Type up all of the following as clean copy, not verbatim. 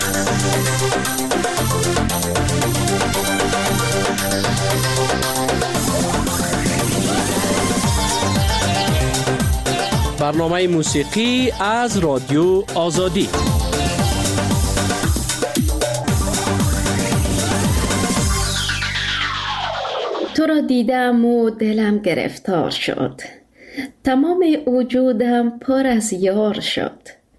برنامه موسیقی از رادیو آزادی. تو را دیدم و دلم گرفتار شد، تمام وجودم پر از یار شد.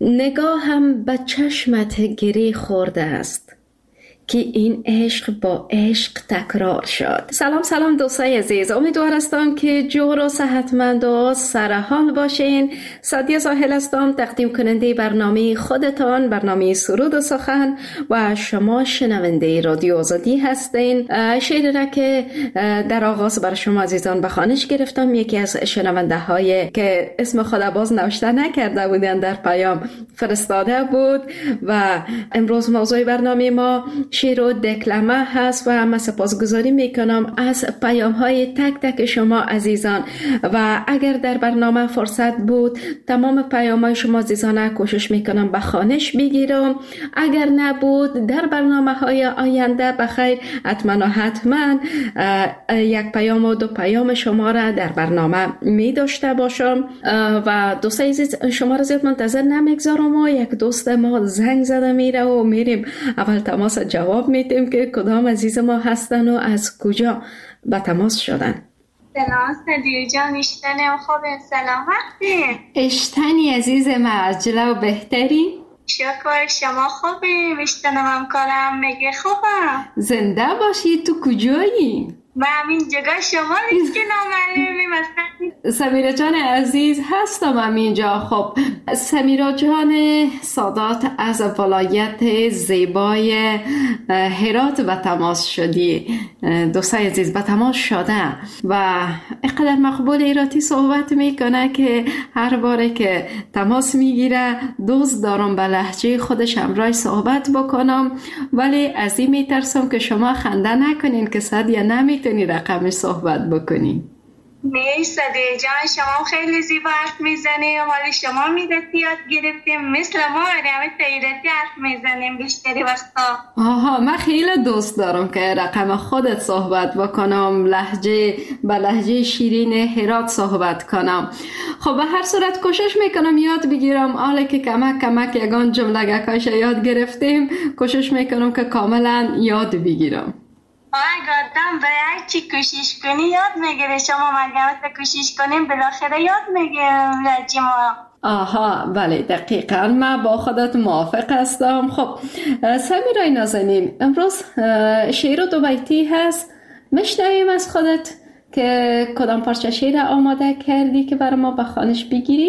نگاهم به چشمت گری خورده است که این عشق با عشق تکرار شد. سلام دوستای عزیز، امیدوار هستم که جور و صحتمند و سرحال باشین. سعدیه ساحل هستم، تقدیم کننده برنامه خودتان، برنامه سرود و سخن، و شما شنونده رادیو آزادی هستین. شعری را که در آغاز بر شما عزیزان به خوانش گرفتم، یکی از شنونده هایی که اسم خود باز نوشته نکرده بودن در پیام فرستاده بود، و امروز موضوع برنامه ما شعر و دکلمه هست و من سپاسگزاری میکنم از پیام های تک تک شما عزیزان. و اگر در برنامه فرصت بود تمام پیام های شما عزیزان کوشش میکنم به خوانش بگیرم. اگر نبود در برنامه های آینده بخیر حتما یک پیام و دو پیام شما را در برنامه می داشته باشم. و دوستای عزیز، شما را زیاد منتظر نمیگذارم و یک دوست ما زنگ زده میره و میریم اول تماس جواب میدیم که کدام عزیز ما هستن و از کجا به تماس شدن. سلام سعدیه جان، اشتنم خوبه؟ سلام هستین؟ اشتنی عزیز ما، عجله و بهتری؟ شکر، شما خوبی؟ اشتنم همکارم میگه خوبم. زنده باشی. تو کجایی؟ من همین جگه شما نیست که نامعلومی مثلا. سمیرا جان عزیز هستم همینجا. خب سمیرا جان سادات از ولایت زیبای هرات به تماس شدی. دوستای عزیز به تماس شده و اینقدر مقبول هراتی صحبت میکنه که هر باره که تماس میگیره دوست دارم به لهجه خودش همراه صحبت بکنم، ولی از این میترسم که شما خنده نکنین که سعدیه نمیتونی رقمش صحبت بکنی. نه سعدیه جان، شما خیلی زیبا حرف میزنی، حالا شما میدتی یاد گرفتیم مثل ما همه تاییدتی حرف میزنیم بیشتری وقتا. آها، من خیلی دوست دارم که رقم خودت صحبت بکنم، به لهجه شیرین هرات صحبت کنم. خب به هر صورت کوشش میکنم یاد بگیرم، حالا که کمک یگان جملگکاش یاد گرفتیم کوشش میکنم که کاملا یاد بگیرم. اگه آدم به هر چی کوشش کنی یاد میگیره. شما مگه کوشش کنیم بالاخره یاد میگیرم لهجه ما. آها بله دقیقا، من با خودت موافق هستم. خب سمیرای نازنین، امروز شعر و دو بیتی هست، میشنویم از خودت که کدام پارچه شعر آماده کردی که برای ما به خوانش بگیری؟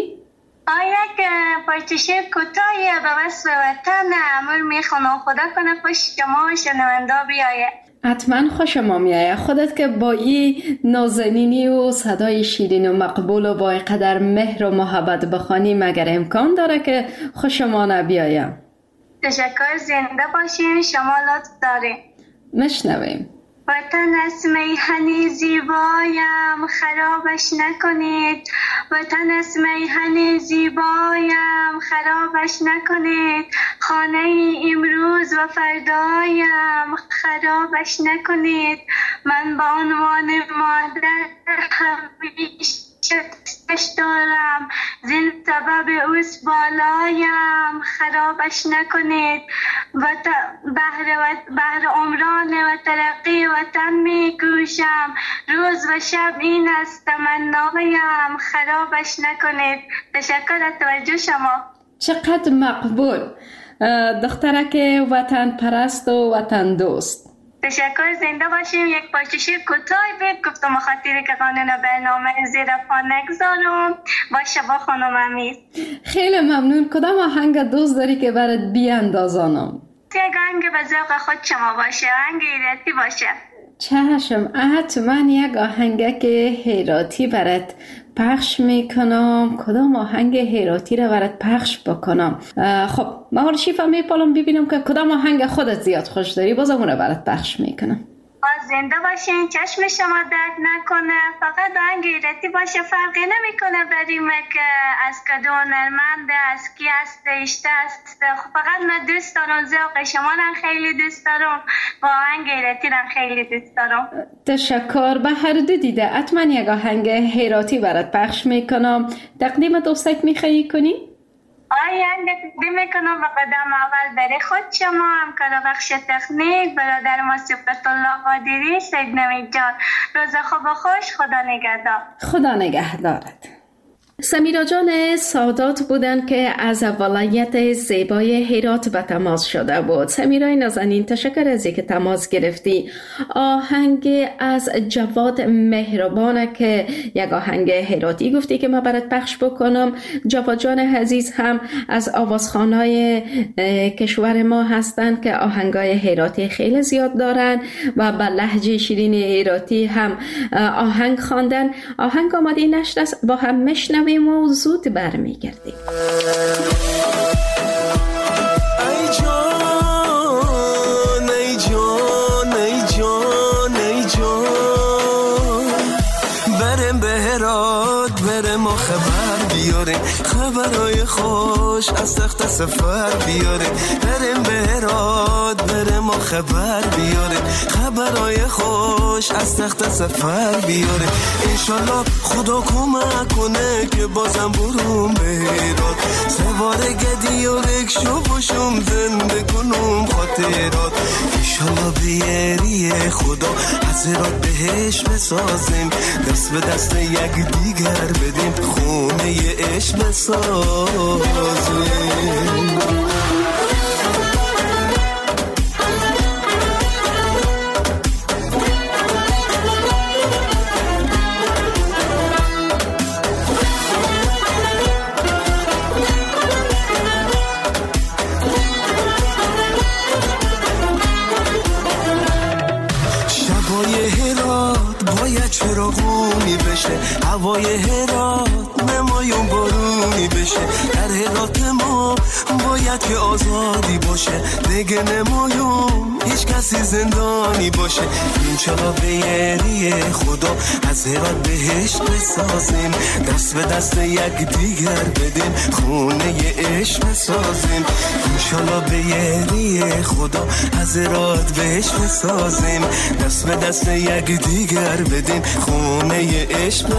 یک پارچه شعر کوتاهی به وصف وطن امور میخونم، خدا کنه خوش شما شنونده بیایه. حتما خوش ما میایه. خودت که با این نازنینی و صدای شیرین و مقبول و با اینقدر مهر و محبت بخوانی مگر امکان داره که خوش ما نبیایه؟ تشکر، زنده باشین، شما لطف دارین. مشنویم. وطن از میهنی زیبایم خرابش نکنید، وطن از میهنی زیبایم خرابش نکنید، خانه امروز و فردایم خرابش نکنید. من به عنوان مادر همیشه دوستش دارم، زین سبب اوست بالایم خرابش نکنید. بهر عمران و ترقی وطن می کوشم، روز و شب این است تمنایم خرابش نکنید. تشکر از توجه شما. چقدر مقبول، دخترک وطن پرست و وطن دوست. تشکر، زنده باشیم. یک پارچه شعر کوتاهی بید گفتم خاطری که قانون برنامه زیر پا نگذارم. باشه با خانم امیر. خیلی ممنون. کدام آهنگ دوست داری که برات بیاندازانم؟ یک آهنگ به ذوق خود شما باشه، آهنگ هراتی باشه. چشم، حتما یک آهنگ که هراتی برات پخش میکنم. کدام آهنگ هراتی را برات پخش بکنم؟ خب من شیفا میپالم ببینم که کدام آهنگ خودت زیاد خوش داری، بازم اون را برات پخش میکنم. باز زنده باشین، چشم شما درد نکنه، فقط با غیرتی باشه، فرقی نمیکنه بریم که از کدوم هنرمند از کی است اشته است. فقط من دوست دارم ذوق شما رو خیلی دوست دارم، واقعا غیرتی رو خیلی دوست دارم. تشکر. به هر دو دیده حتما یک آهنگ هراتی برات پخش میکنم. تقدیم دوستک میخوایی کنی؟ آهنگ تقدیم میکنم به قدم اول برای خود شما، همکار بخش تکنیک برادر ما صفت الله قادری، سید نوید جان. روز خوب و خوش، خدا نگهدار. خدا نگهدارت. سمیرا جان سادات بودن که از ولایت زیبای هرات به تماس شده بود. سمیرای نازنین، تشکر از اینکه تماس گرفتی. آهنگ از جواد مهربانه که یک آهنگ هراتی گفتی که ما برات پخش بکنم. جواد جان عزیز هم از آوازخوانای کشور ما هستند که آهنگای هراتی خیلی زیاد دارن و به لهجه شیرین هراتی هم آهنگ خواندن. آهنگ آماده نشده است، با هم مشنویم و زود برمیگردیم. ای جان ای جان ای جان ای جان، برم به هرات برم و خبر بیاره، خبرای خوش از تخت سفر بیاره. برم به هرات برم و خبر بیاره، خبرای خوش از تخت سفر بیاره. انشالله خدا کمک کنه که بازم بروم به هرات، سوار گدی و رکشو باشم زنده کنم خاطرات. انشالله بیاری خدا از هرات بهش بسازیم، دست به دست یک دیگر بدیم، خونه عشق بسازیم. چراغونی بشه، هوای هرات نمایون بارونی بشه. در هرات ما باید که آزادی باشه، دیگه نمایون هیچ کسی زندانی باشه. انشالله بیاری خدا از هرات بهش بسازیم، دست به دست یک دیگر بدیم، خونه عشق بسازیم. انشالله بیاری خدا از هرات بهش بسازیم، دست به دست یک دیگر بدیم، خونه عشق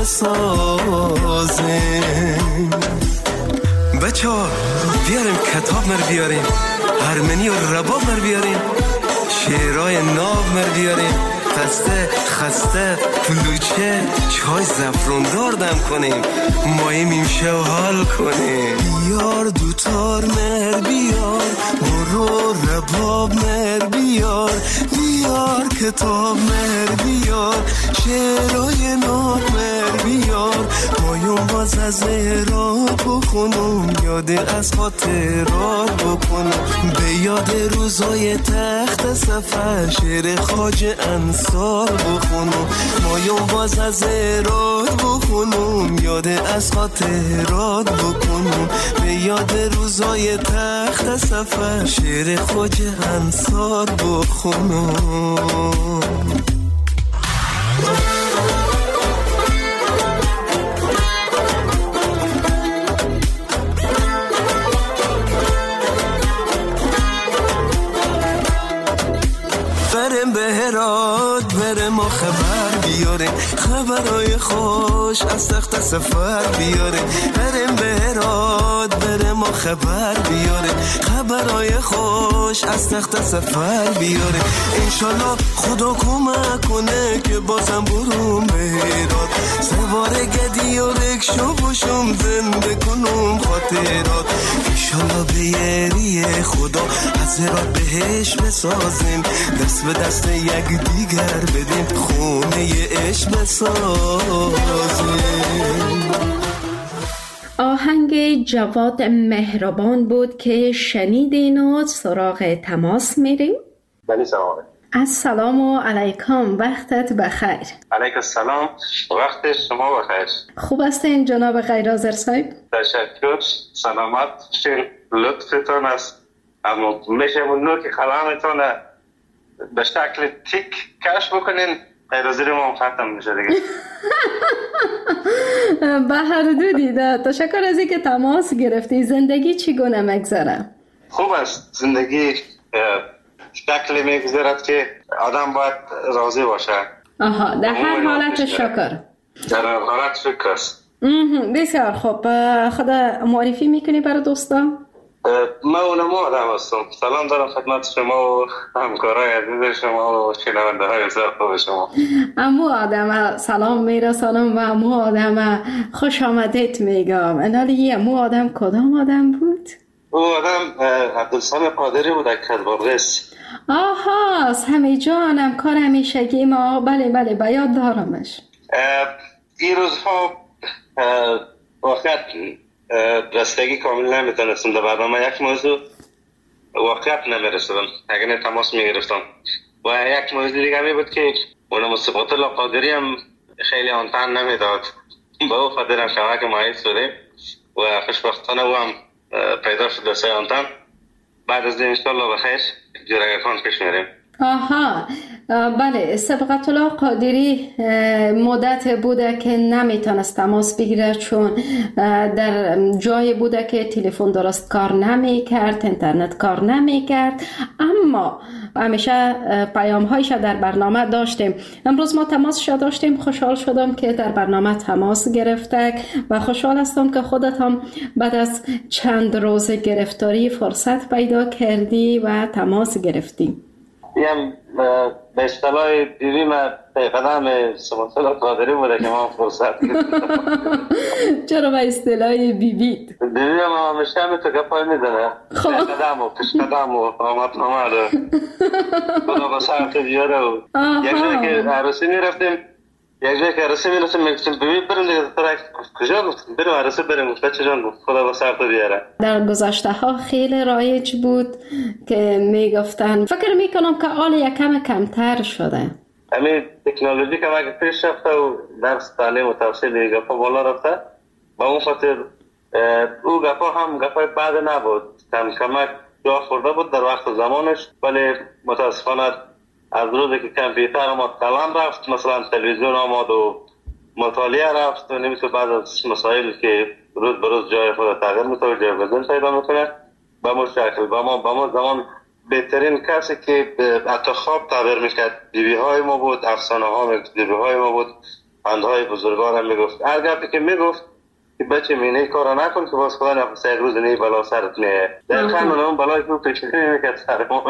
بسازیم. بچه ها بیاریم کتاب مر بیاریم، هرمنی و رباب مر بیاریم، شعرهای ناب مر بیاریم، خسته خسته کلوچه چای زفروندار دم کنیم، ماییم شو حال کنیم. بیار دوتار مر بیار، برو رباب مر بیار، بیار کتاب مر بیار، شعرهای ناب مر بیار، ماییم باز از هرات بخونم، یاد از خاطرات بکنم، به یاد روزای تخت سفر شعر خواجه انصار بخونم، ماییم باز از هرات بخونم، یاد از خاطرات بکنم، به یاد روزای تخت سفر شعر خواجه انصار بخونم. برم به هرات برم و خبر بیاره، خبرای خوش از تخت سفر بیاره. برم به هرات برم و خبر بیاره، خبرای خوش از تخت سفر بیاره. انشالله خدا کمک کنه که بازم بروم به هرات، سوار گدی و رکشو باشم زنده کنم خاطرات. انشالله بیاری خدا از هرات بهش بسازیم، دست به دست یک دیگر بدیم، خونه عشق بسازیم. آهنگ جواد مهربان بود که شنیدین و سراغ تماس میریم. بله سلام. السلام علیکم، وقتت بخیر. علیکم السلام، وقت شما بخیر. خوب هستین جناب غیرحاضر صاحب؟ تشکر، سلامت شین، لطفتان است. اما میشه منو که خلامتان به شکل تیک کش بکنین غیر از ما هم ختم میشه دیگه. به هر دو دیده. تشکر از اینکه تماس گرفتی. زندگی چگونه میگذره؟ خوب است. زندگی شکلی میگذرد که آدم باید راضی باشه. آها، در هر حالت شکر. در هر حالت شکر است. بسیار خوب. خدا معرفی میکنی برای دوستا؟ من اونم آدم هستم. سلام دارم خدمت شما و همکارای عزیز شما و شنونده های خوب شما. امو آدم سلام میرسانم و امو آدم خوش آمدید میگم. انالی امو آدم کدام آدم بود؟ او آدم عبدالسلام قادری بود از کدبرغس. آها، سمی جانم کار همیشگی ما. بله بله به یاد دارمش. این روزها واقعا رستگی کامل نمیتونستم در برنامه یک موضوع واقعیت نمیرسدم اگر نه تماس میگرفتم و یک موضوع دیگه می بود که اونم صفات الله قادری هم خیلی آنتن نمیداد با او خاطر هم شبکه مایز شده و خوشبختانه او هم پیدا شده سه آنتن. بعد از این انشاءالله بخیر جرگرخان پیش میریم. آها بله، سبقت الله قادری مدت بوده که نمیتونست تماس بگیره چون در جای بوده که تلفن درست کار نمیکرد، اینترنت کار نمیکرد، اما همیشه پیام هایش در برنامه داشتیم. امروز ما تماس داشتیم. خوشحال شدم که در برنامه تماس گرفته و خوشحال هستم که خودت هم بعد از چند روز گرفتاری فرصت پیدا کردی و تماس گرفتی. هم به اصطلاح دیوی من قدم سبحان الله قادری بوده که ما فرصت کردیم. چرا به اصطلاح بیبیت؟ دیوی هم همیشه همه تو گپای میزنه قدم و پیش قدم و آمد نامده خدا با سرط بیاره و یک جایی که عروسی میرفتیم میگفتیم بیبی بریم دیگه کجا گفتیم بریم عروسی بریم گفت بچه جان گفت خدا با سرط بیاره. در گذشته ها خیلی رایج بود که میگفتن، فکر میکنم که حال یکم کمتر شده. همین تکنولوژی که اگه پیش رفته و درس تعلیم و تحصیل گپا بالا رفته با اون خاطر او گپا هم گپای بعد نبود، کمک جا خورده بود در وقت زمانش، ولی متاسفانه از روزی که کامپیوتر آمد قلم رفت، مثلا تلویزیون آمد و مطالعه رفت و نمیشه بعد از مسائل که روز به روز جای خود تغییر میتونه جایگزین پیدا میکنه به مو شکل با ما زمان بهترین کسی که حتی خواب تعبیر میکرد بیبی های ما بود، افسانه ها بیبی های ما بود، پندهای بزرگان هم میگفت. هر گپی که میگفت که بچه مینه کارا نکن که باز خدا نفسه یک روز نی بلا سرت میه. در خانون اون بلای که پیشنی میکرد سر ما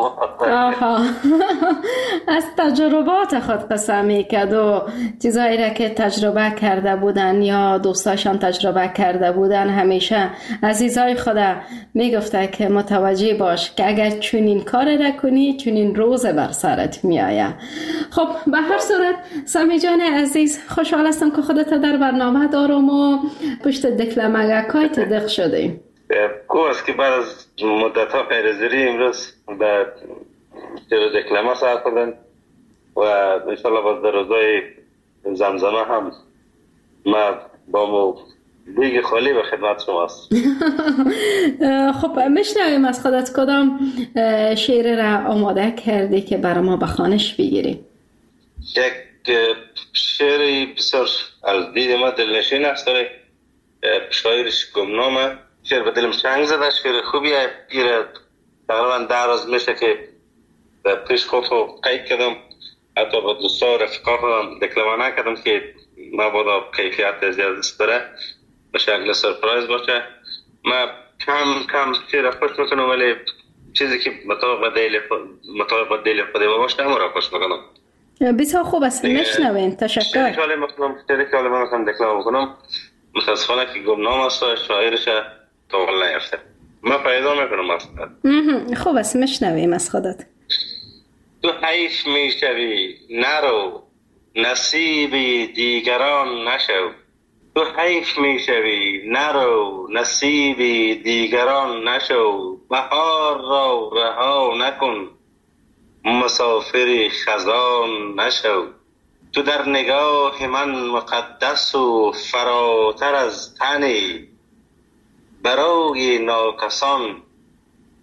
از تجربات خود قسم میکرد و چیزایی را که تجربه کرده بودن یا دوستاشان تجربه کرده بودن همیشه عزیزای خدا میگفته که متوجه باش که اگر چنین کار را کنی چنین روز بر سرت میآید. خب به هر صورت سمی جان عزیز خوشحال هستم که خودت در برنامه دارم و پشت دکلمگکای تدق شده. خوب است که بعد از مدت ها پیرزیری امروز به دکلمه سر کردن و انشاءالله باز در روزای زمزمه هم ما با مو دیگه خالی به خدمت شما است. خب میشنویم از خودت کدام شعر را آماده کردی که برای ما بخوانش بگیری؟ یک شعری بسیار از دید ما دلنشین است، شاعرش گمنامه، شعر به دلم چنگ زده، شعر خوبیه. تقریبا 10 روز میشه که پیش خودم قید کردم، حتی با دوستا و رفقا خودم دکلمه نکردم که مبادا کیفیت زیاد داره به شکل سرپرایز باشه. من کم شعر خوش میکنم ولی چیزی که مطابق با دل خودم باشه همون را خوش میکنم. بسیار خوب است، نشنوین. تشکر. شعری که حالی من میخوام دکلمه بکنم متاسفانه که گمنام است و شاعرش طول نیفته. من پیدا میکنم اصلا. خوب است، میشنویم از خودت. تو حیف میشوی نرو نصیبی دیگران نشو، تو حیف میشوی نرو نصیبی دیگران نشو، بهار را رها نکن مسافری خزان نشو، تو در نگاه من مقدس و فراتر از تنی، برای ناکسان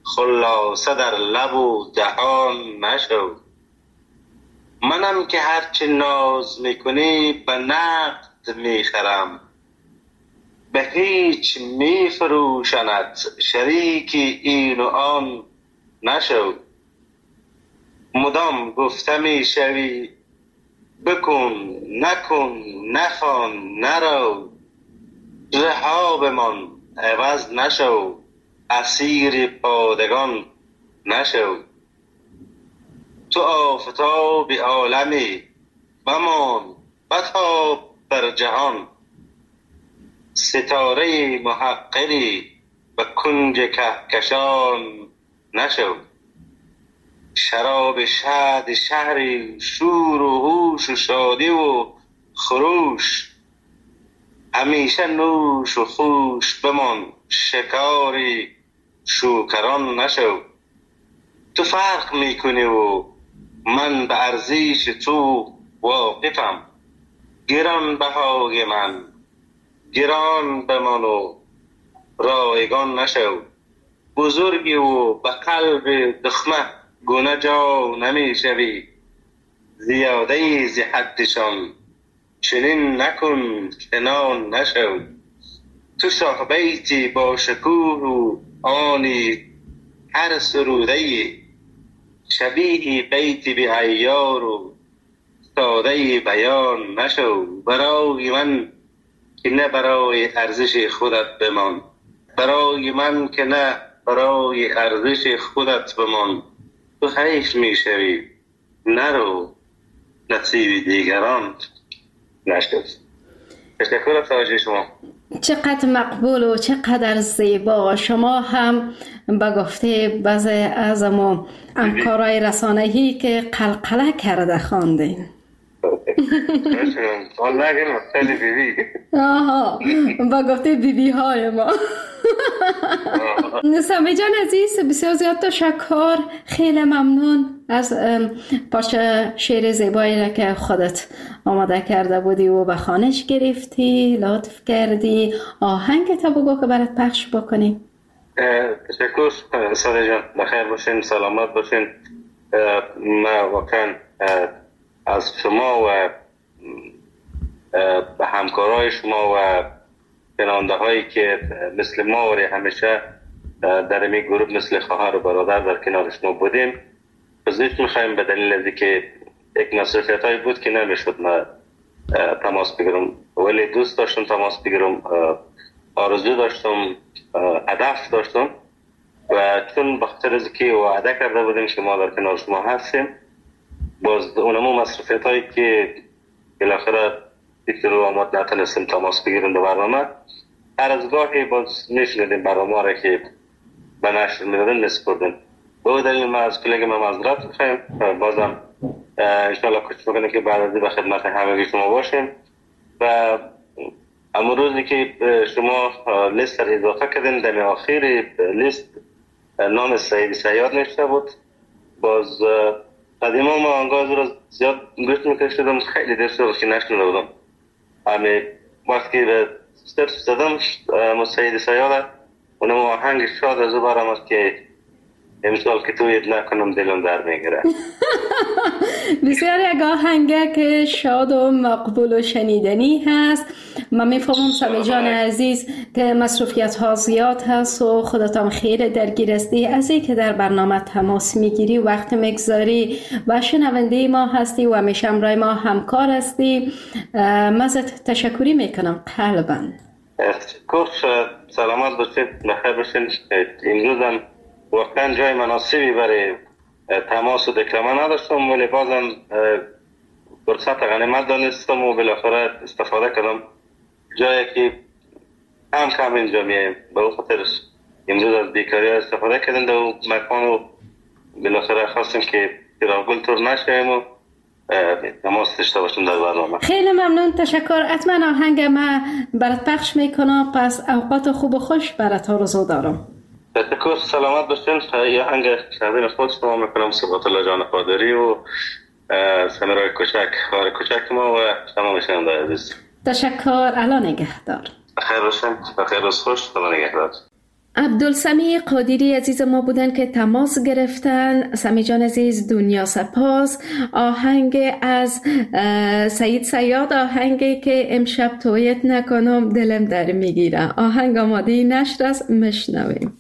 خلاصه در لب و دهان نشو. منم که هرچه ناز میکنی به نقد میخرم، به هیچ میفروشند شریکی این و آن نشو. مدام گفته میشوی بکن نکن نخوان نرو، رها بمان عوض نشو، اسیر پادگان نشو. تو آفتاب عالمی بمان بتاب بر جهان، ستاره محقری به کنج کهکشان نشو. شراب شاد شهری شور و هوش و شادی و خروش، همیشه نوش و خوش بمان شکاری شوکران نشو. تو فرق میکنی و من به ارزش تو واقفم، گران بهای من گران بمان و رایگان نشو. بزرگی و به قلب دخمه گونه جا نمی شوی، زیاده زی حدشان چنین نکن کنان نشو. تو شاه بیتی با شکوه و آنی هر سرودهی، شبیه بیتی بی عیار و ساده بیان نشو. برای من که نه برای ارزش خودت بمان، برای من که نه برای ارزش خودت بمان. تو حیف میشوی نرو نصیب دیگران نشد. تشکر از توجه شما. چقدر مقبول و چقدر زیبا. شما هم به گفته بعضی از ما همکارای رسانه‌ای که قلقله کرده خواندین. آها، با گفته بیبی های ما. سمی جان عزیز، بسیار زیاد تشکر. خیلی ممنون از پارچه شعر زیبایی را که خودت آماده کرده بودی و به خوانش گرفتی، لطف کردی. آهنگ تا بگو که برات پخش بکنی. تشکر ساده جان، بخیر باشین، سلامت باشین. ما واقعا از شما و همکارای شما و شنونده هایی که مثل ما و همیشه در این گروه مثل خواهر و برادر در کنار شما بودیم بزرگ میخوایم، به دلیل از که یک مصروفیت هایی بود که نمیشد ما تماس بگیرم، ولی دوست داشتم تماس بگیرم، آرزو داشتم، هدف داشتم و چون بخاطر از که وعده کرده بودیم که ما در کنار شما هستیم، باز اونمو مصروفیت هایی که بالاخره دیگه رو آمد نتونستیم تماس بگیریم در برنامه. هر از گاهی باز میشنیدیم برنامه را که به نشر میدادن نسپردن. به دلیل ما از کلیگ ما معذرت میخوایم. بازم انشاءالله کوشش میکنیم که بعد از این به خدمت همگی شما باشیم و اما روزی که شما لیست را اضافه کردین در آخر لیست نام سعید صیاد نشته بود. باز قدیما ما آنگاه را زیاد گوش میکشیدم، خیلی دیر شد که نشنیده بودم. همه وقتی به سرچ زدم سعید صیاد، اونم آهنگ شاد از او برآمد که امسال که تویت نکنم دلم در میگیره. بسیار یک آهنگه که شاد و مقبول و شنیدنی هست. من میفهمم سمی جان عزیز که مصروفیت ها زیاد هست و خودتان خیلی درگیر هستی، از این که در برنامه تماس میگیری، وقت میگذاری و شنونده ما هستی و همیشه همراه ما همکار هستی. ازت تشکری میکنم قلباً. تشکر، سلامت باشید، بخیر باشید. امروز هم واقعا جای مناسبی برای تماس و دکلمه نداشتم، ولی بازم فرصت غنیمت دانستم و بالاخره استفاده کردم. جایی که هم کم اینجا میایم، به اون خاطرش امروز از بیکاری استفاده کردن و مکان و بالاخره خواستیم که پیراگل تور نشویم و تماس داشته باشیم در برنامه. خیلی ممنون، تشکر. حتما آهنگ ما برات پخش میکنم، پس اوقات خوب و خوش برات آرزو دارم. تشکر، سلامت باشین. یه آهنگ شهرین خود شما میکنم، صبات الله جان قادری و سمیرای کوچک، خواهر کوچک ما و تمام شنونده عزیز. تشکر، الله نگهدار. بخیر باشین، بخیر روز خوش، خدا نگهدار. عبدالسمیع قادری عزیز ما بودن که تماس گرفتن. سمی جان عزیز دنیا سپاس. آهنگ از سعید صیاد، آهنگی که امشب تویت نکنم دلم در میگیره. آهنگ آماده نشر است، مشنویم.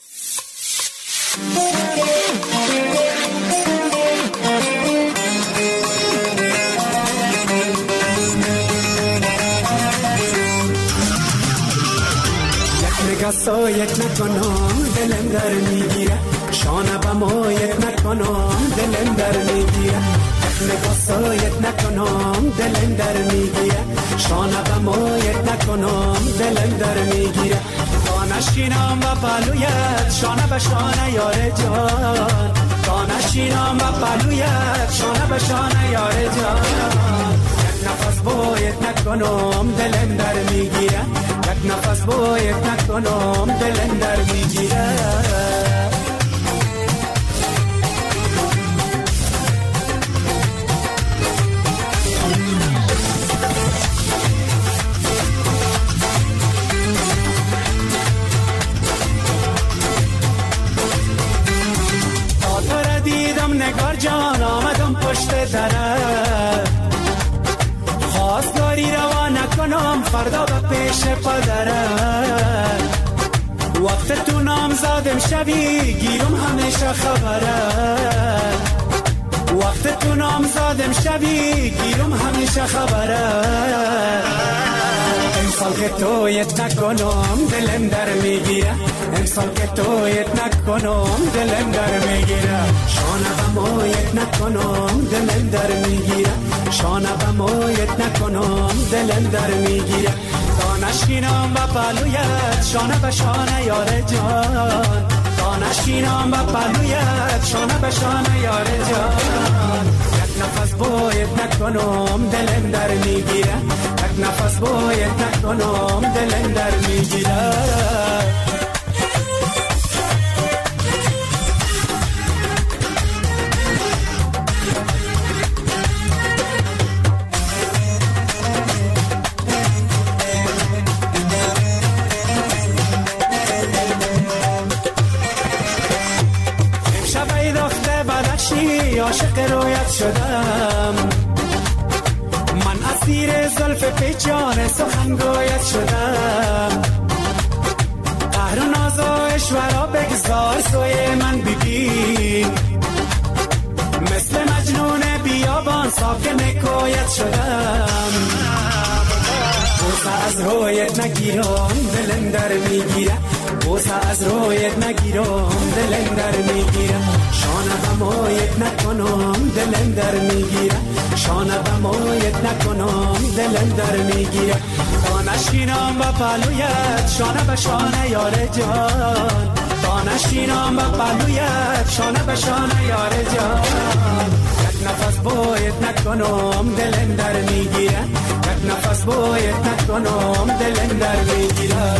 سایت نکنم دلم در میگیره، شانه به مایت نکنم دلم در میگیره. نگاه سایت نکنم دلم در میگیره، شانه به مایت نکنم دلم در میگیره. تا نشینم و پلویت شانه به شانه یار جان، تا نشینم و پلویت شانه به شانه یار جان. یک نفس باید نکنم دلم در میگیره، یک نفس باید نکنم دلم در میگیره. تا تو را دیدم نگار جان آمدم پشت درت، خواستگاری روا نکنم فردا به پیش پدرت. وقت تو نامزادم شوی گیرم همیشه خبرت، وقت تو نامزادم شوی گیرم همیشه خبرت. امسال که تویت نکنم دلم در میگیره، امسال که تویت نکنم دلم در میگیره. شانه به مایت نکنم دلم در میگیره، شانه به مایت نکنم دلم در میگیره. تا نشینم به پلویت شانه به شانه یار جان، تا نشینم به پلویت شانه به شانه یار جان. یک نفس باید نکنم دلم در میگیره، یک نفس باید نکنم دلم در میگیره. عاشق رویت شدم، من اسیر زلف پیچان سخنگویت شدم. قهر و ناز و اشورا بگذار سوی من ببین، مثل مجنون بیابان ساکن کویت شدم. بوسه از رویت نگیرم دلم در میگیره، بوسه از رویت نگیرم دلم در میگیره. شانه به مایت نکنم دلم در میگیره، شانه به مایت نکنم دلم در میگیره. تا نشینم به پلویت شانه به شانه یار جان، تا نشینم به پلویت شانه به شانه یار جان. یک نفس باید نکنم دلم در میگیره، یک نفس باید نکنم دلم در میگیره.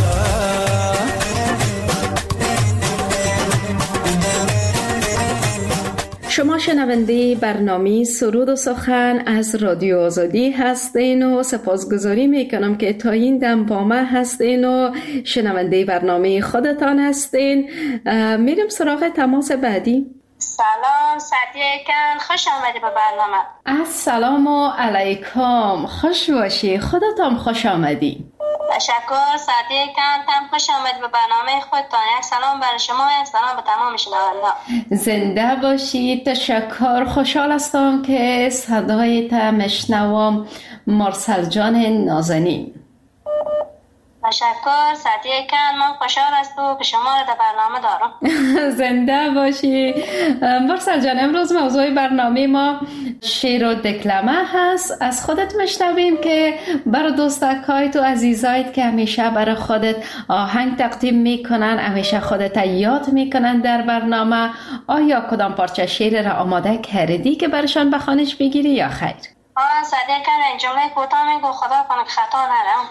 شما شنونده برنامه سرود و سخن از رادیو آزادی هستین و سپاسگزاری میکنم که تا این دم با من هستین و شنونده برنامه خودتان هستین. میرم سراغ تماس بعدی. سلام سعدیه کن، خوش آمدی به برنامه. السلام علیکم، خوش باشی، خودتان خوش آمدی. تشکر سعدیه کن، تم خوش آمدی به برنامه خودتان. یک سلام برای شما، یک سلام به تمام شنونده. زنده باشی، تشکر. خوشحال هستم که صدایت مشنوم. مرسل جان نازنین. تشکر سعدیه کن، من خوشحال هستم که شما را در برنامه دارم. زنده باشی. مرسل جان، امروز موضوع برنامه ما شعر و دکلمه هست. از خودت مشنویم که برای دوستکای تو عزیزایت که همیشه برای خودت آهنگ تقدیم میکنن، همیشه خودت یاد میکنن در برنامه، آیا کدام پارچه شعر را آماده کردی که برشان بخوانش بگیری یا خیر؟ صدیق کن، این جمله کوتاه میگو خدا کنه که خطا نرم.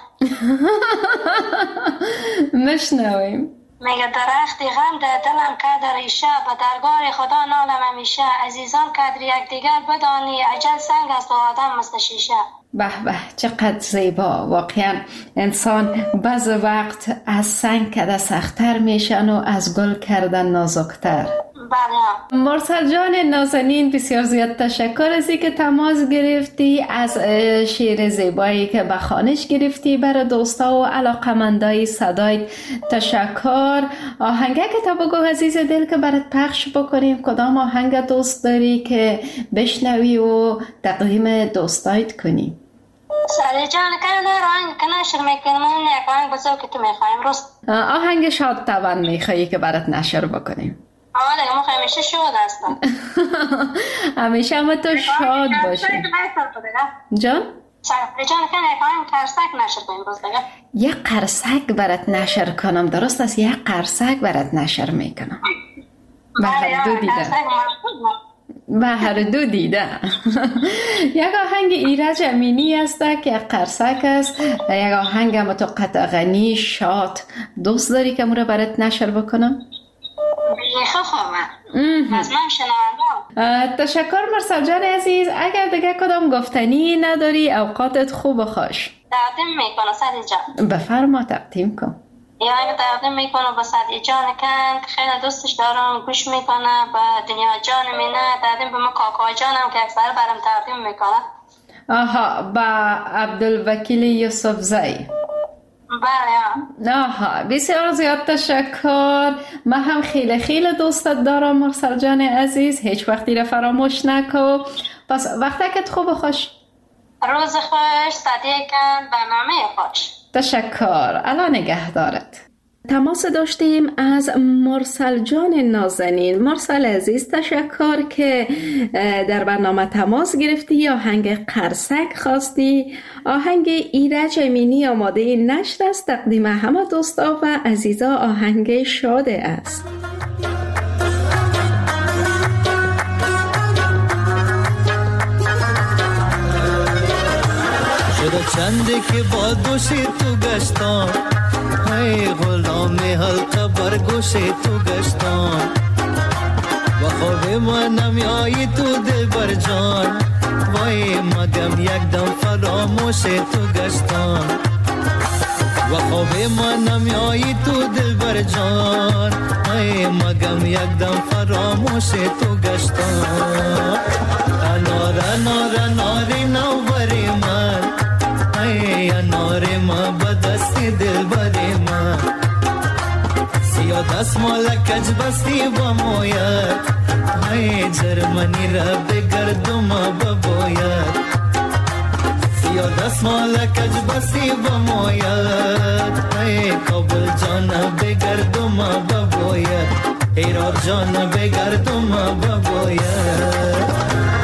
مشنویم. میگه درختی غم در دلم کرد ریشه، به درگاه خدا نالم همیشه. عزیزان قدر یک دیگر بدانی، اجل سنگ است و آدم مثل شیشه. به به چقدر زیبا. واقعا انسان بعض وقت از سنگ کده سخت‌تر میشن و از گل کردن نازکتر. بله. مرسل جان نازنین، بسیار زیاد تشکر از اینکه تماس گرفتی، از شعر زیبایی که به خوانش گرفتی برای دوستا و علاقمندای صدای. تشکر. آهنگه که تا بگو عزیز دل که برات پخش بکنیم، کدام آهنگ دوست داری که بشنوی و تقدیم دوستایت کنی؟ سالی جان کنه آهنگ که نشر میکنم، اون یک آهنگ بسو که تو میخوایم روست. آهنگ شاد توان میخوایی که برات نشر بکنیم؟ دیگه ما همیشه شاد هستم. همیشه هم تو شاد باشی جان. سالی جان کنه یک آهنگ قرصک نشر کنیم روز دیگه. یک قرصک برات نشر کنم؟ درست است، یک قرصک برات نشر میکنم. به هر دو دیده. به هر دو دیده. یک آهنگ ایرج امینی است که قرصک است، یک آهنگ متقطع غنی شاد. دوست داری که مرا برات نشر بکنم؟ بیخه خوبه. از من شنوندم. تشکر مرسل جان عزیز. اگر دیگه کدام گفتنی نداری، اوقاتت خوب و خوش. تقدیم میکنم سالی جان. بفرما تقدیم کن. یه آهنگ تقدیم میکنم با سالی جان که خیلی دوستش دارم، گوش میکنه. با دنیا جان مینه تقدیم به ما کاکا جانم که اکثر برام تقدیم میکنه. آها، با عبدالوکیل یوسف زی. بله. آها، بسیار زیاد تشکر. من هم خیلی دوستت دارم مرسل جان عزیز، هیچ وقتی را فراموش نکو. پس وقتکت خوب و خوش. روز خوش، صدیقم، برنامه خوش. تشکر. الان نگه دارد. تماس داشتیم از مرسل جان نازنین. مرسل عزیز تشکر که در برنامه تماس گرفتی، آهنگ قرصک خواستی. آهنگ ایرج امینی آماده نشر است، تقدیم همه دوستا و عزیزا آهنگ شاده است. شده چنده که با دوشی تو گشتم، ای غلام حلقه برگوش تو گشتم، و خواب ما نمیایی تو دل بر جان، وای مگم یک دم فراموش تو گشتم، و خواب ما نمیایی تو دل بر جان، ای مگم یک دم فراموش تو گشتم. انار انار اناری نوبری من، ای انار ما بدستی دل بری من، سیاه دستمال کج بستی با موید، ای جرمنی را بگردم بباید، سیاه دستمال کج بستی با موید، ای کابل جان بگردم بباید، ایراد جان بگردم بباید.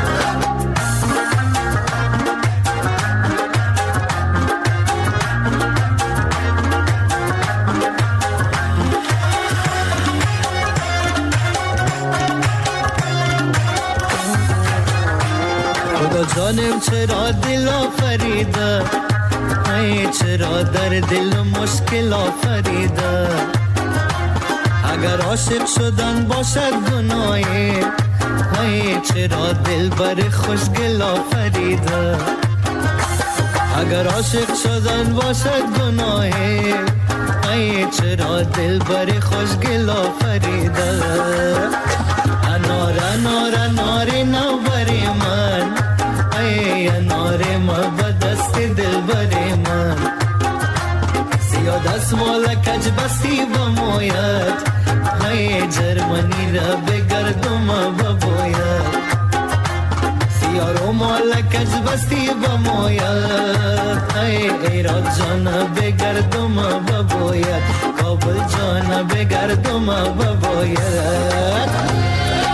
جانم چرا دل آفریده، ای چرا در دل مشکل آفریده، اگر عاشق شدن باشد گناهی، ای چرا دل بر خوشگل آفریده، اگر عاشق شدن باشد گناهی، ای چرا دل بر خوشگل آفریده. انار انار اناری نوبری من، ای انار ما بدست دل بری من، سیاه دستمال کج بستی بموید، ای جرمنی را بگردم بباید، سیاه رومال کج بستی بموید، ای ایراد جان بگردم بباید، کابل جان بگردم بباید.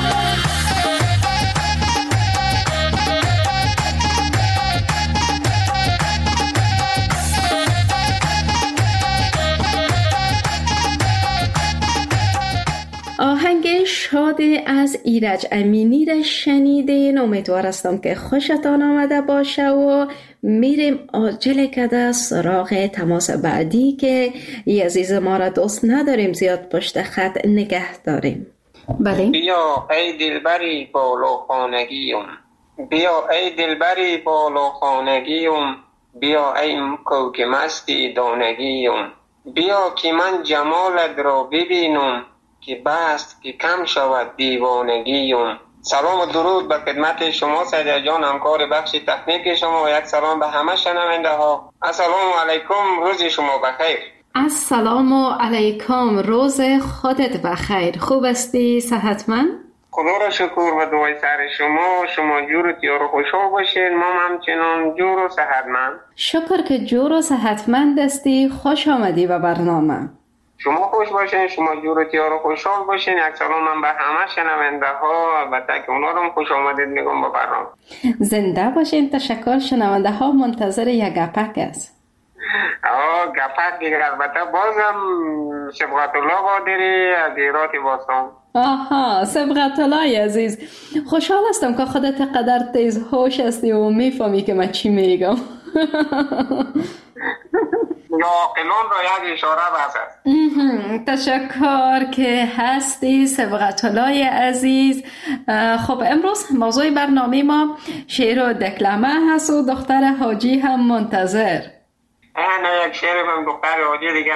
آهنگ شاد از ایرج امینی را شنیدین. امیدوار هستم که خوشتان آمده باشه و میریم عاجل کده سراغ تماس بعدی که ای عزیز ما را دوست نداریم زیاد پشت خط نگه داریم. بله بیا ای دلبری بالو خانگیم، بیا ای دلبری بالا خانگیم، بیا ای مکو که مستی دانگیم، بیا که من جمالت را ببینم، که بست که کم شود دیوانگیم. سلام و درود به خدمت شما سید جان، همکار بخش تکنیک شما، و یک سلام به همه شنونده ها. السلام علیکم، روز شما بخیر. السلام علیکم، روز خودت بخیر. خوب هستی؟ صحتمند؟ خدا را شکر و دعای سر شما جور و تیار و خوشحال باشین. ما همچنان جور و صحتمند. شکر که جور و صحتمند هستی. خوش آمدی به برنامه. شما خوش باشین، شما جور و تیار و خوشحال باشین. یک سلام من به همه شنونده ها، البته که اونا رو خوش آمدید میگم به برنامه. زنده باشین. تشکر. شنونده ها منتظر یک گپک است. گپک دیگر البته بازم سبقت الله قادری از ایرات باستان. آها، سبقت الله عزیز، خوشحال هستم که خودت قدر تیز هوش هستی و میفهمی که من چی میگم. یا عاقلان را یک اشاره بس. تشکر که هستی سبقت الله عزیز. خب امروز موضوع برنامه ما شعر و دکلمه هست و دختر حاجی هم منتظر. نه یک شعر هم دختر حاجی دیگه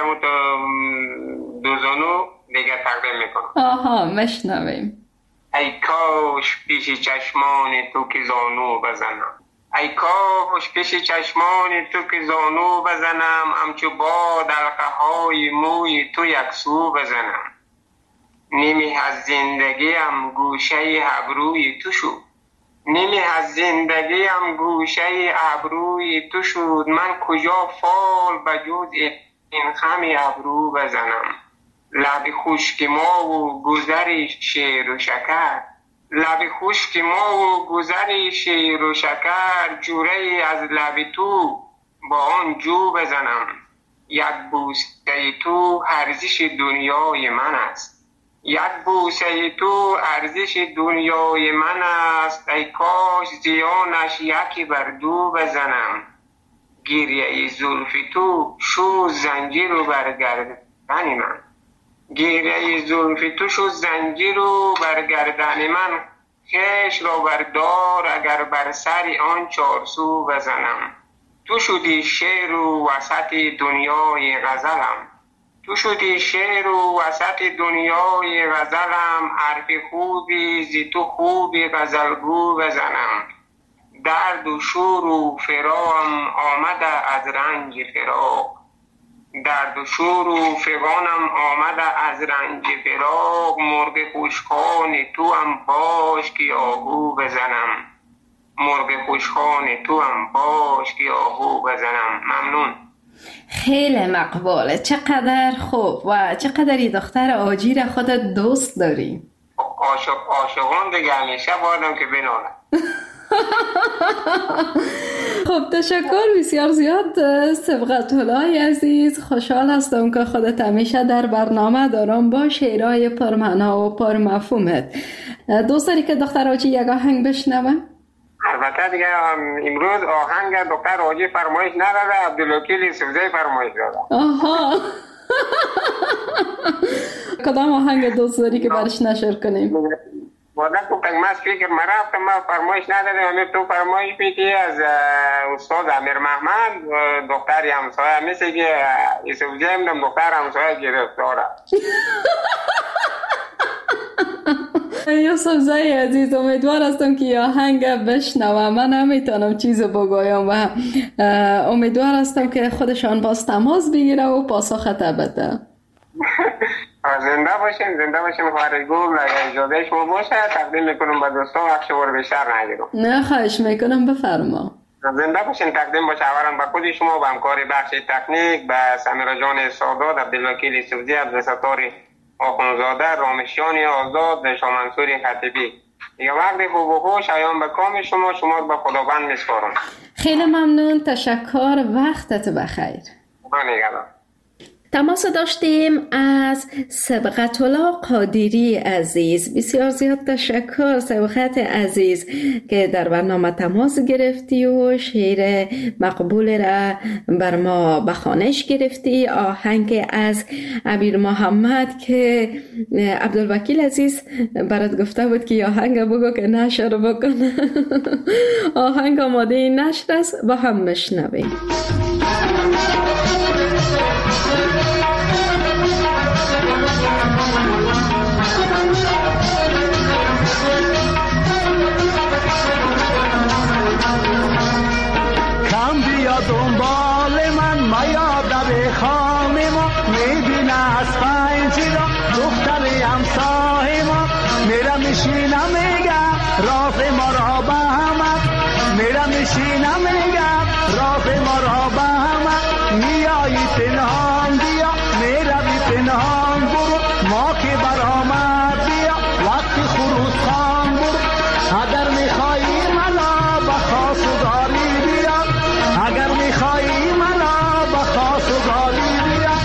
دوزانو دیگه تقدیم میکنم. آها، مشنویم. ای کاش پیش چشمان تو که زانو بزنم، ای کاش پیش چشمان تو که زانو بزنم، همچو باد حلقه های موی تو یک سو بزنم. نیمی از زندگیم گوشه ابروی تو شد، نیمی از زندگیم گوشه ابروی تو شد، من کجا فال به جز این خم ابرو بزنم. لب خشک ما و گذر شیر و شکر، لب خشک ما و گذر شیر و شکر، جوره از لب تو با آن جو بزنم. یک بوسه تو ارزش دنیای من است، یک بوسه تو ارزش دنیای من است، ای کاش زیانش یکی بر دو بزنم. گریه زلف تو شو زنجیر و برگردن من، گیره زلف تو شد زنجیر و برگردن من، خش را بردار اگر بر سر آن چارسو بزنم. تو شدی شعر و وسط دنیای غزلم، تو شدی شعر و وسط دنیای غزلم، حرف خوبی زی تو خوبی غزلگو بزنم. درد و شور و فراقم آمده از رنج فراق، درد و شور و فغانم آمده از رنج فراق، مرغ خوشخوان تو هم باش که آهو بزنم، مرغ خوشخوان تو هم باش که آهو بزنم. ممنون. خیلی مقبوله. چقدر خوب و چقدر دختر آجی را خودت دوست داری. عاشقان دیگه همیشه بادم که بنالم. خب تشکر بسیار زیاد سبقت الله عزیز. خوشحال هستم که خودت همیشه در برنامه دارم با شعرهای پرمعنا و پرمفهومت. دوست داری که دختر آجی یک آهنگ بشنوه؟ البته دیگه امروز آهنگ دختر آجی فرمایش نداده، عبدالوکیل یوسفزی فرمایش داده. آها. کدام آهنگ دوست داری که برش نشر کنیم؟ وادت تو من فکر من رفتم، من فرمایش ندادم، امیر تو فرمایش بیتی از استاد امیر محمد، دختری همسایه مثل که یوسفزی هم دختر همسایه گرفتاره. یوسفزی عزیز، امیدوار هستم که یه آهنگ بشنوم. من نمیتونم چیز بگویم و امیدوار هستم که خودشان باز تماس بگیره و پاسخت بده. زنده باشین خارجگو اجازه شما باشه تقدیم میکنم به دوستان، وقت شما رو بیشتر نگیرم. نه خواهش میکنم، بفرما. زنده باشین. تقدیم باشه اولا به خود شما و همکار بخش تکنیک، به سمیرا جان سادات، عبدالوکیل یوسفزی، عبدالستار آخونزاده، رامشیان آزاد، شامنصور خطیبی. یا وقت خوب و خوش ایام به کام شما رو به خداوند میسپارم. خیلی ممنون، تشکر، وقتت بخیر. خدا نگهدار. تماس داشتیم از سبقت الله قادری عزیز. بسیار زیاد تشکر سبقت عزیز که در برنامه تماس گرفتی و شعر مقبول را بر ما به خوانش گرفتی. آهنگ از امیر محمد که عبدالوکیل عزیز برات گفته بود که آهنگ بگو که نشر بکنه. آهنگ آماده نشر است، با هم بشنویم. دنبال من میا در خام ما میبینه از پنجره دختر همسایه ما میرم میشینم میگم راه ما را به همه میرم میشینم میگم راه ما را به همه میایی پنهان بیا میروی پنهان برو ما که برآمد بیا وقتی خروس خان برو اگر میخوایی منو به خواستگاری بیا اگر میخوایی منو به خواستگاری بیا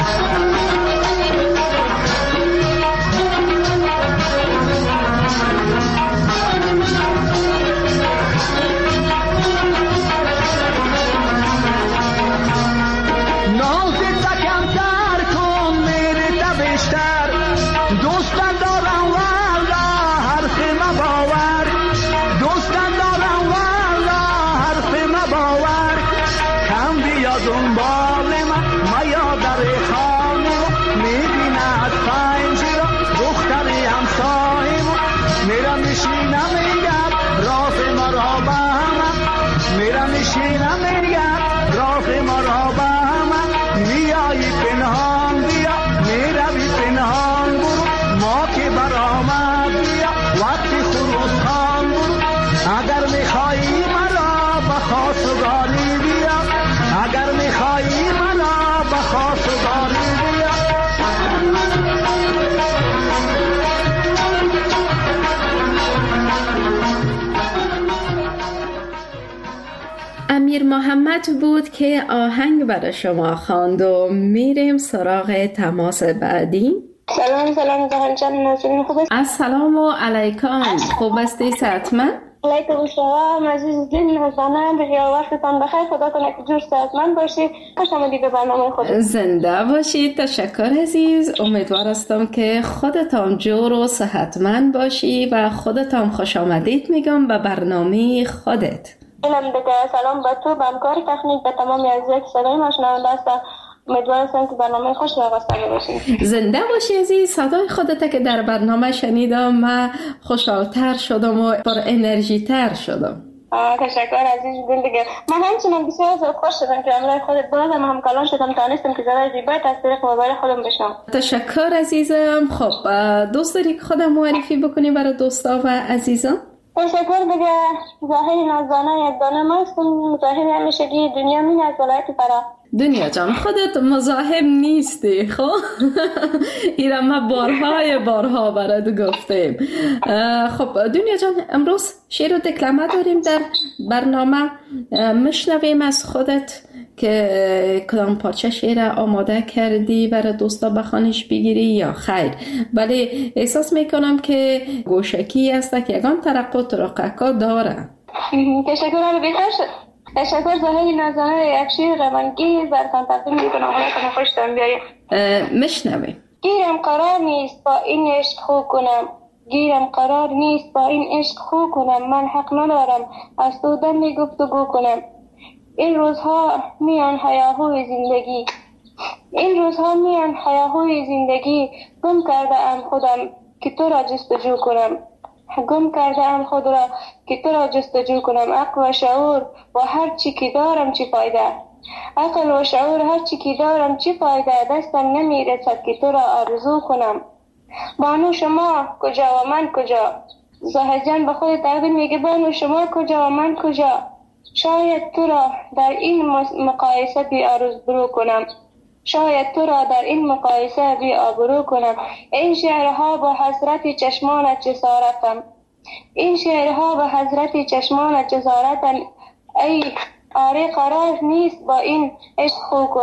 نازت کمتر کن میره بیشتر دوستان دارم والا حرف مباور دوستان دارم والا حرف مباور کم بیا دنبال من میا در خانه میبینه از پنجره دختر همسایه ما میرم میشینم میگم راه ما را به همه میرم میشینم میگم راه ما را به همه میایی پنهان بیا میروی پنهان برو ما که برآمد بیا وقتی خروس خان برو اگر میخوایی مرا به خواستگاری بیا اگر میخوایی مرا به خواستگاری بیا امیر محمد بود که آهنگ برای شما خواند و میریم سراغ تماس بعدی. سلام زهان جان، نازنین خوب است؟ السلام علیکم، خوب هستی صحتمند؟ علیکم السلام عزیز دل نازنین، بخیر وقتتان بخیر، خدا کنه که جور صحتمند باشید. خوش آمدید به برنامه خود. زنده باشید. تشکر عزیز. امیدوار هستم که خودتان جور و صحتمند باشی و خودتان خوش آمدید میگم به برنامه خودت. اینم دیگه سلام به تو، به همکار تکنیک، به تمام عزیزان که صدای ما شنونده هستند. امیدوارم که برنامه خوش را گذاشته باشید. زنده باشی عزیز. صدای خودت که در برنامه شنیدم من خوشحال‌تر شدم و پر انرژی تر شدم. تشکر عزیز دل دیگه. من همچنان بسیار زیاد خوش شدم که امروز خودت بازم هم کلان شدم، تانستم که زرای زیبایت از طریق موبایل خودم بشم. تشکر عزیزم. خب دوست داری که خودم معرفی بکنی برای دوستا و عزیزان؟ تشکر دیگه. ظاهر نازانه یک دانه ماستم، ظاهر همیشگی دنیا من از ولایت فرا. دنیا جان خودت مزاحم نیستی خب؟ ایرا ما بارها برات گفتیم. خب دنیا جان امروز شعر و دکلمه داریم در برنامه، مشنویم از خودت که کدام پارچه شعر آماده کردی برای دوستا بخوانش بگیری یا خیر. ولی احساس میکنم که گوشکی است که یگان ترقه و ترقه داره. تشکر بیتر شد. تشکر ظاهر نازانه یک شعر غمانگیز براتان تقدیم میکنم. حالا که خوشتان بیاریم. مشنویم. گیرم قرار نیست با این عشق خو کنم، گیرم قرار نیست با این عشق خو کنم، من حق ندارم از تو دمی گفتگو کنم. این روزها میان هیاهوی زندگی، این روزها میان هیاهوی زندگی، گم کرده ام خودم که تو را جستجو کنم، گم کرده ام خود را که تو را جستجو کنم. عقل و شعور و هر چی که دارم چی فایده، عقل و شعور هر چی که دارم چی فایده، دستم نمیرسد که تو را آرزو کنم. بانو شما کجا و من کجا، زاهد جان به خود تقدیم میگه بانو شما کجا و من کجا، شاید تو را در این مقایسه بی آرزو کنم، شاید تو را در این مقایسه بی آبرو کنم. این شعرها با حضرت چشمانت جسارتم، این شعرها با حضرت چشمانت جسارتم. ای آره قرار نیست با این عشق خو کنم،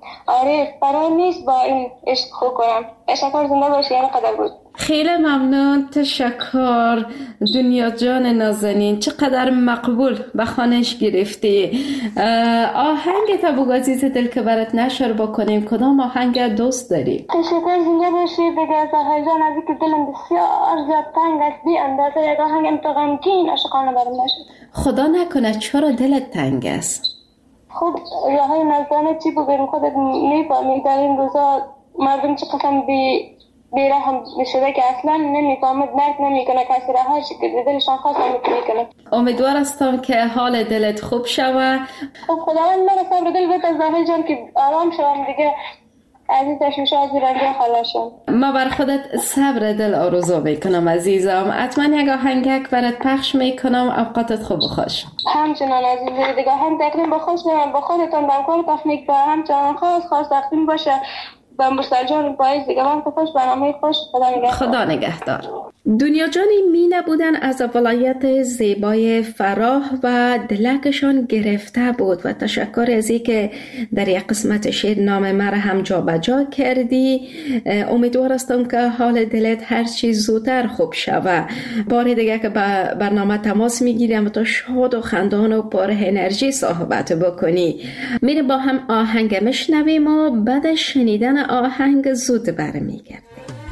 آره برای نیست با این عشق خوب کنم. تشکر، زنده باشی. اینقدر بود. خیلی ممنون، تشکر دنیا جان نازنین، چقدر مقبول به خانش گرفتی. آهنگ تا بگو عزیز دل که برات نشر بکنیم، کدام آهنگ دوست داری؟ تشکر، زنده باشی. بگه ساحل جان از که دلم بسیار زیاد تنگ است، بی اندازه یک آهنگ انتقامگین عاشقانه برام نشد. خدا نکنه چرا دلت تنگ است؟ خب راهای نزدانه چی بگیم، خودت میفهمی در این روزا مردم چه قسم بیرحم میشده که اصلا نمیفهمد، درک نمیکنه کسی رهاشی که دلشان خواست نمیکنه. امیدوار هستم که حال دلت خوب شوه. خب خداوند من صبر دل بده زاهد جان که آرام شوم دیگه، عزیز تشویش از رنگی خلاشم. ما بر خودت صبر دل آرزو میکنم عزیزم. حتما یک آهنگک برات پخش میکنم. اوقاتت خوب و خوش. همچنان عزیز دیگه، هم تقدیم با خودتان با کار تکنیک و همچنان خاص تقدیم باشه با مستجان پاییز دیگه. من خوش برنامه خوش. خدا نگهدار. دنیا جانی می نبودن از ولایت زیبای فراه و دلکشان گرفته بود و تشکر از این که در یک قسمت شعر نام مرا هم جا بجا کردی. امیدوار هستم که حال دلت هر چیز زودتر خوب شوه. بار دیگه که به برنامه تماس میگیریم تا شاد و خندان و پر انرژی صحبت بکنی. میره با هم آهنگ مشنویم و بعد شنیدن آهنگ زود برمیگردیم.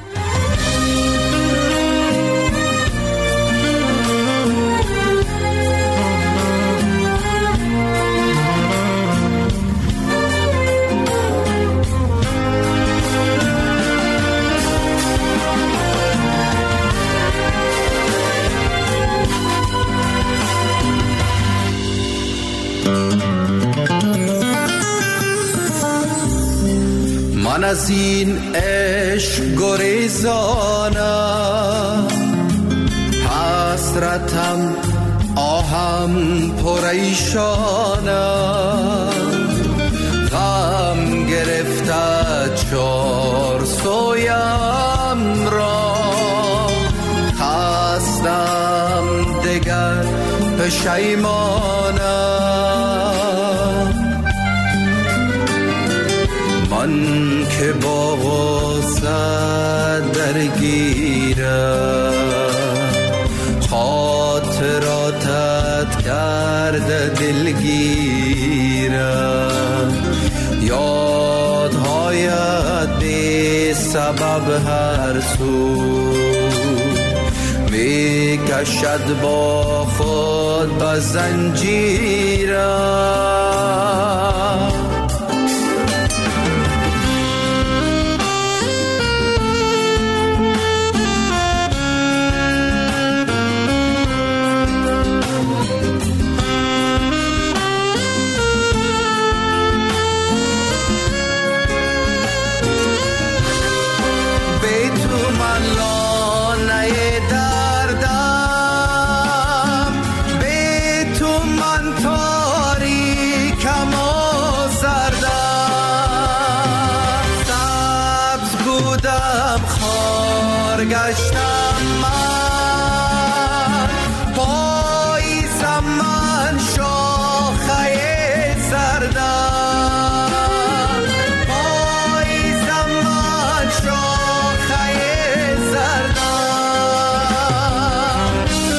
من از این عشق گریزانم، حسرتم آهم پریشانم، غم گرفته چار سویم را، خستم دگر پشیمانم. من که با غصت درگیرم، خاطراتت کرده دلگیرم، یادهایت بی سبب هر سو می کشد با خود به زنجیرم. گشتم من پاییزم، من شاخه زردم، پاییزم من شاخه زردم.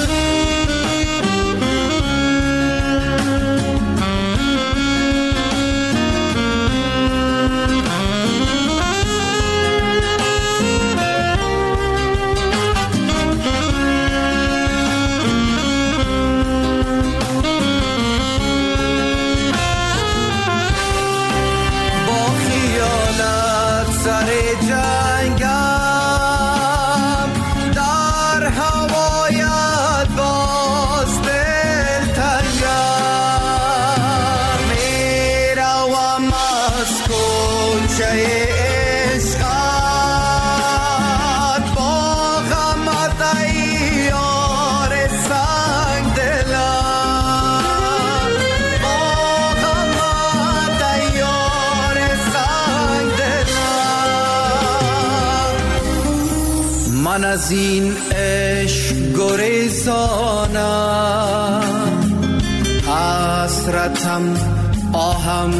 من از این عشق گریزانم، حسرتم آهم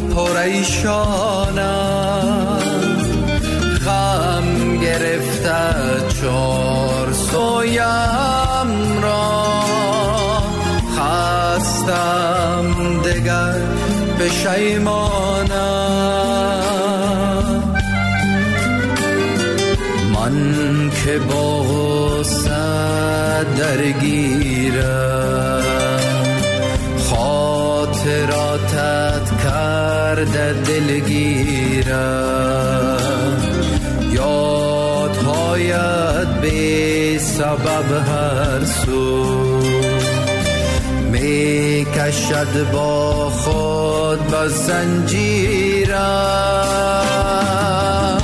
پریشانم، غم گرفته چار سویم را، خستم دگر پشیمانم. من که با غصه درگیرم، خاطراتت کرده دلگیرم، یادهایت بی سبب هر سو می کشد با خود به زنجیرم.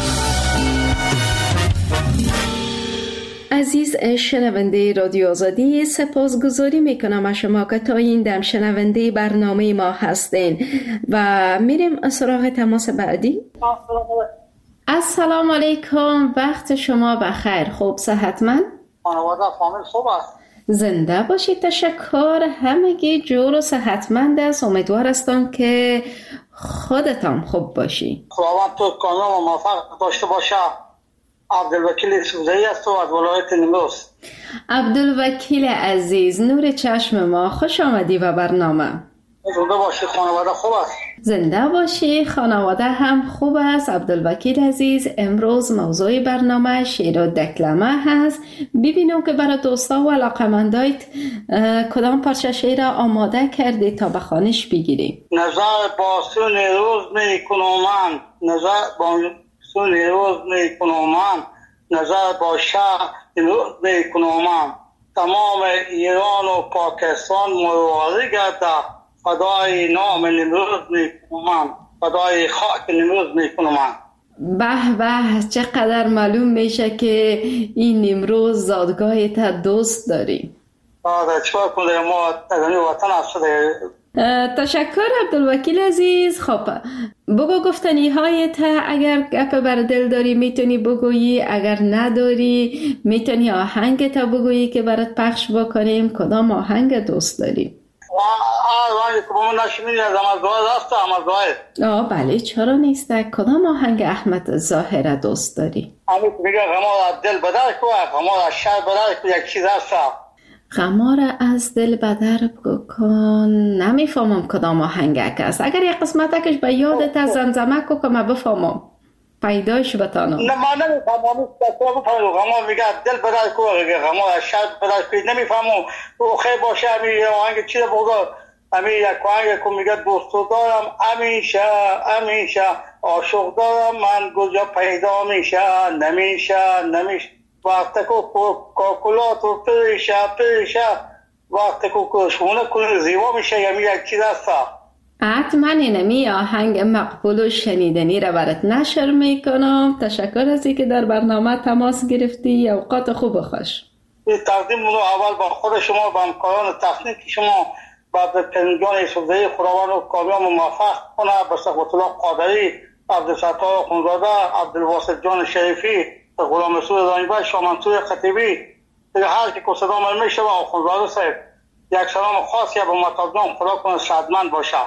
عزیز شنونده رادیو آزادی، سپاسگزاری میکنم از شما که تا این دم شنونده برنامه ما هستین و میریم سراغ تماس بعدی. السلام علیکم، وقت شما بخیر. خوب صحتمند؟ خانواده فامیل خوب است؟ زنده باشید. تشکر. همگی جور و صحتمند است. امیدوار هستم که خودتان خوب باشی. خداوند تو کامل و موفق داشته باشه. عبدالوکیل یوسفزئی است و از ولایت نیمروز. عبدالوکیل عزیز، نور چشم ما، خوش آمدی به برنامه. زنده باشی. خانواده خوب است؟ زنده باشی. خانواده هم خوب است. عبدالوکیل عزیز، امروز موضوع برنامه شعر و دکلمه هست. ببینم که برای دوستا و علاقمندایت کدام پارچه شعر آماده کردی تا به خوانش بگیری. نظر با سون روز می کنم من، نظر با سون روز می کنم من، نظر با شهر روز می کنم من. تمام ایران و پاکستان مرواری گرده، فدای نام نمروز میکنم، فدای خاک نمروز میکنم. به به، چقدر معلوم میشه که این نمروز زادگاه تا دوست داری. چرا کنه ما تدنی وطن هست. تشکر عبدالوکیل عزیز. خب بگو گفتنی های تا، اگر گپ بر دل داری میتونی بگویی، اگر نداری میتونی آهنگ تا بگویی که برات پخش بکنیم. کدام آهنگ دوست داری؟ بله، چرا نیست. کدام آهنگ احمد ظاهر دوست داری؟ غمار دل بدر کو، غمار از شهر بدر کو، یک چیز هست. غمار از دل بدر کن. نمیفهمم کدام آهنگ است. اگر یک قسمتکش به یادت از زمزمه کو که من بفهمم، پیدایش بتانم. نه من نمیفهمم. غمار میگه دل بدر کو، غمار از شهر بدر کو. نمیفهمم. او خیلی باشه. همین آهنگ چی بگو. همین یک آهنگ که میگه دوستو دارم همیشه همیشه، عاشق دارم من کجا پیدا میشه، نمیشه نمیشه. وقتی که کاکولات و پریشه وقتی که شونه کل زیبا میشه. یعنی یک چیز هست. حتما اینمی آهنگ مقبول و شنیدنی را برات نشر میکنم. تشکر از اینکه در برنامه تماس گرفتی. اوقات خوب خوش. تقدیم منو اول با خود شما، با همکاران تکنیک شما، با پنجان یوسفزئی، خداوند رو کامیاب و موفق کنه. به ثبات الله قادری، عبدالستار خونزاده، عبدالواسط جان شریفی، غلام رسول رانیبه، شامنصور خطیبی، دیگه هر که صدا من میشه و خونزاده صاحب، یک سلام خاصی به مطابقان. خدا کنه شادمند باشه.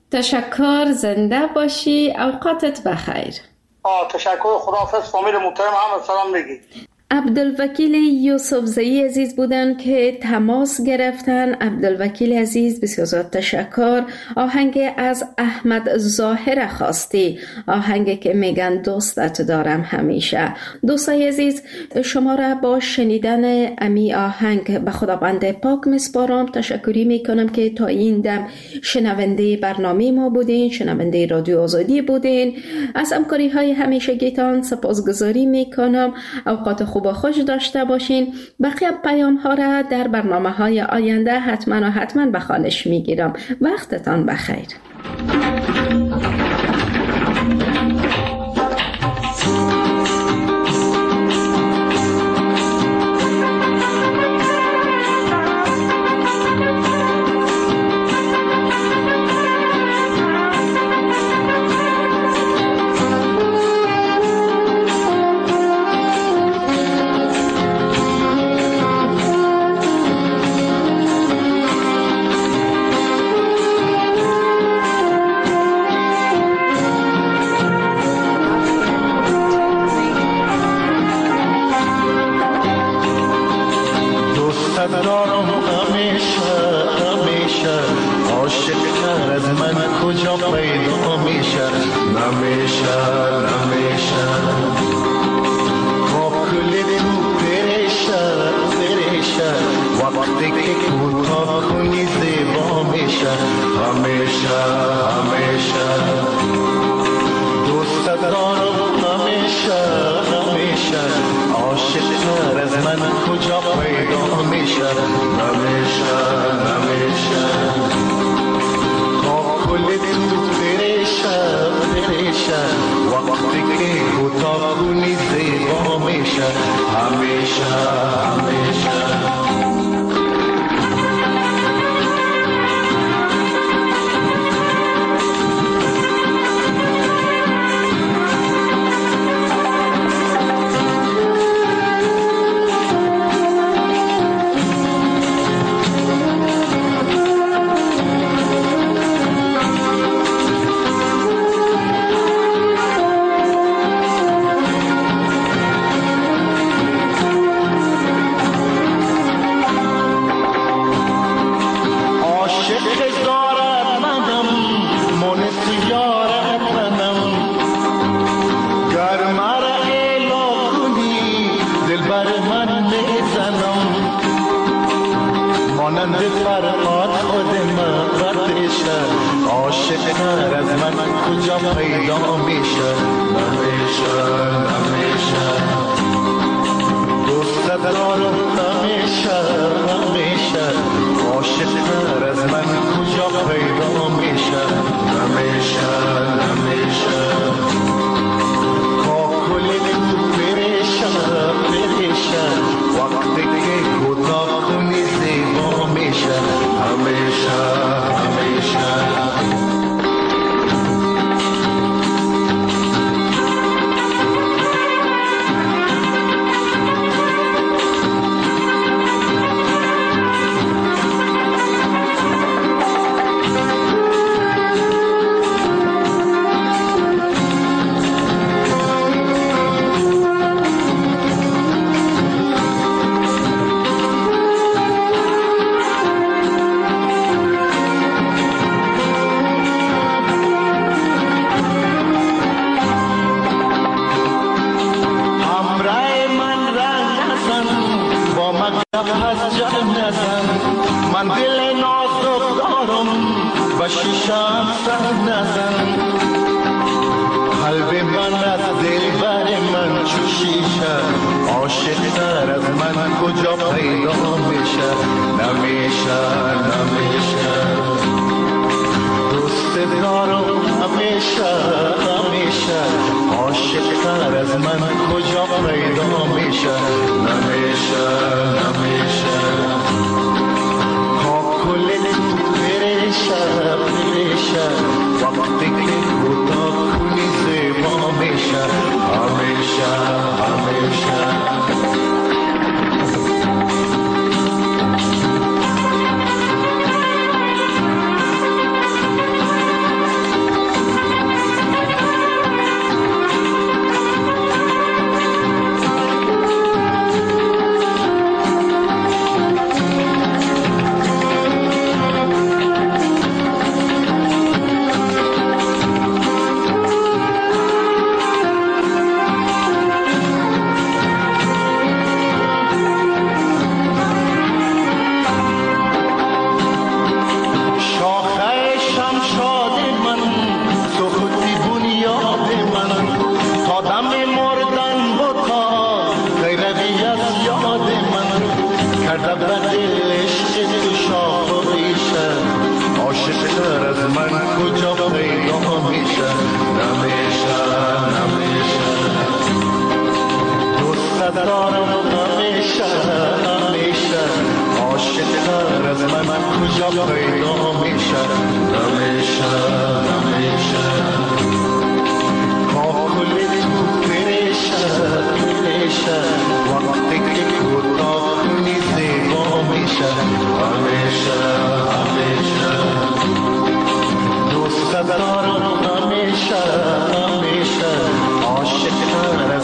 تشکر. زنده باشی. اوقاتت بخیر. تشکر. خداحافظ. فامیل محترم هم سلام میگی. عبدالوکیل یوسفزئی عزیز بودن که تماس گرفتن. عبدالوکیل عزیز بسیار تشکر. آهنگ از احمد ظاهر خواستی، آهنگ که میگن دوستت دارم همیشه. دوستای عزیز، شما را با شنیدن امی آهنگ به خداوند پاک میسپارم. تشکری میکنم که تا این دم شنونده برنامه ما بودین، شنونده رادیو آزادی بودین. از همکاری های همیشگیتان سپاسگزاری میکنم. اوقات خوب و خوش داشته باشین. بقیه پیام ها را در برنامه های آینده حتما به خوانش میگیرم. وقتتان بخیر. دارم همیشه همیشه، عاشق تر از من کجا پیدا میشه؟ نمیشه نمیشه با کل تو پریشه پریشه، وقتی که کوتاه کنی زیبا میشه. همیشه همیشه دوست دارم همیشه همیشه، عاشق تر از من کجا پیدا میشه؟ نمیشه نمیشه با کل تو پریشه پریشه، وقتی که کوتاه کنی زیبا میشه. همیشه همیشه پیدا میشه. نمیشه نمیشه دوست دارم همیشه همیشه، عاشق تر از من کجا پیدا میشه؟ نمیشه نمیشه با کل تو پریشه پریشه، وقتی که کوتاه کنی زیبا میشه. همیشه همیشه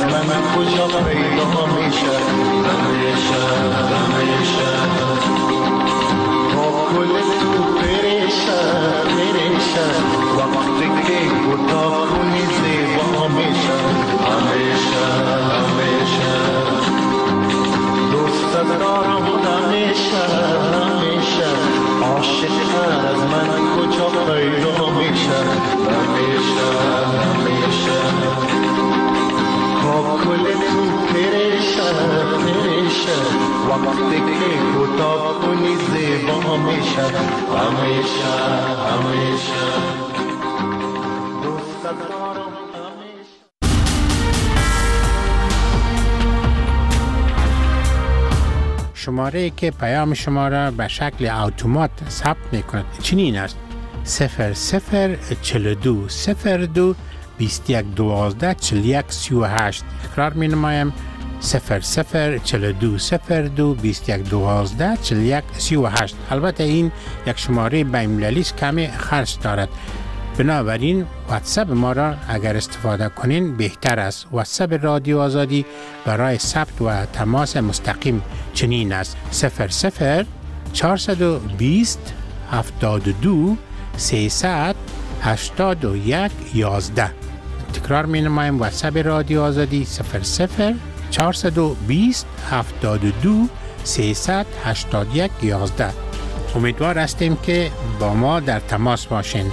پیدا میشه. همیشه همیشه همیشه همیشه همیشه شماره که پیام شما را به شکل اتومات ثبت می‌کند چنین است: 0042 02 21 12 41 38. تکرار می‌نمایم: 0042 02 21 12 41 38. البته این یک شماره بین‌المللی است، کمی خرج دارد، بنابراین واتساپ ما را اگر استفاده کنین بهتر است. واتساپ رادیو آزادی برای ثبت و تماس مستقیم چنین است: 00 420 72 300 81 11. تکرار می نمایم: واتساپ رادیو آزادی 00 420 72 300 81 11. امیدوار هستیم که با ما در تماس باشین.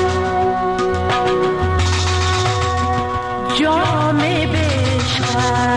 جام بشکن